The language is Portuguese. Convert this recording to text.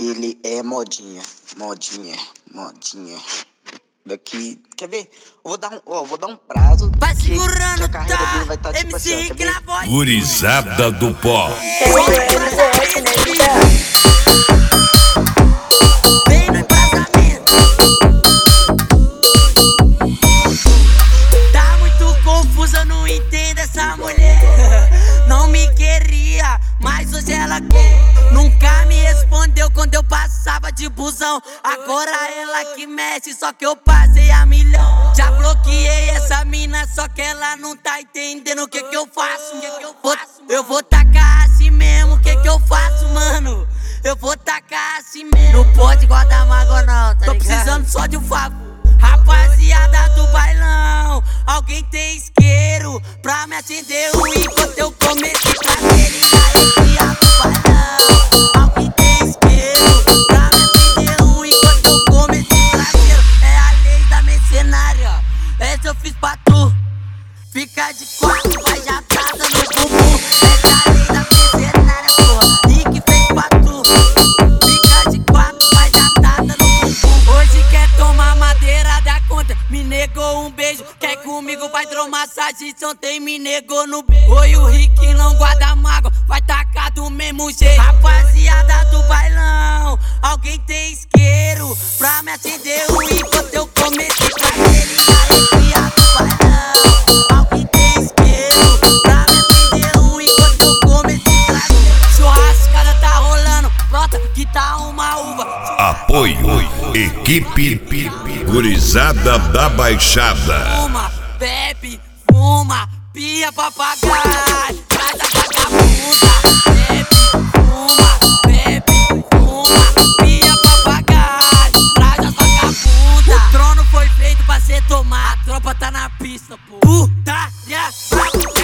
Ele é modinha. Daqui, quer ver? Eu vou dar um prazo. Vai que segurando, a carreira tá? dele vai estar tipo assim, ó, MC quer Rick ver? na voz. Gurizada do pó. Vem no embrasamento. Tá muito confusa, eu não entendo essa mulher. Não me queria, mas hoje ela quer. Nunca me respondeu quando eu passava de busão. Agora ela que mexe, só que eu passei a milhão. Já bloqueei essa mina, só que ela não tá entendendo o que eu faço. Eu vou tacar assim mesmo, o que eu faço, mano? Eu vou tacar assim mesmo. Não pode guardar mágoa não, tá ligado? Tô precisando só de um favor. Rapaziada do bailão, alguém tem isqueiro pra me acender enquanto eu comecei carteirinha esse do bailão. Alguém tem isqueiro pra me acender enquanto eu comecei traseiro. É a lei da mercenária, essa eu fiz pra tu. Fica de quatro, vai jatada no bumbum. Essa é a lei da mercenária, porra, Rick fez pra tu. Fica de quatro, vai jatada no bumbum. Hoje quer tomar madeira da conta, me negou um beijo. Quer comigo, vai hidromassagem, ontem me negou no beijo. Oi, o Rick não guarda mágoa, vai tacar do mesmo jeito. Rapaziada do bailão, alguém tem isqueiro pra me acender enquanto eu comecei carteirinha esse do bailão. Alguém tem isqueiro pra me acender enquanto eu comecei traseiro. Churrascada tá rolando, brota que tá uma uva. Apoio, equipe Gurizada da Baixada. Fuma, bebe, fuma, pia papagaio, traz a vagabunda. Bebe, fuma, pia papagaio, traz a vagabunda. O trono foi feito pra ser tomado, a tropa tá na pista, pô. Putaria,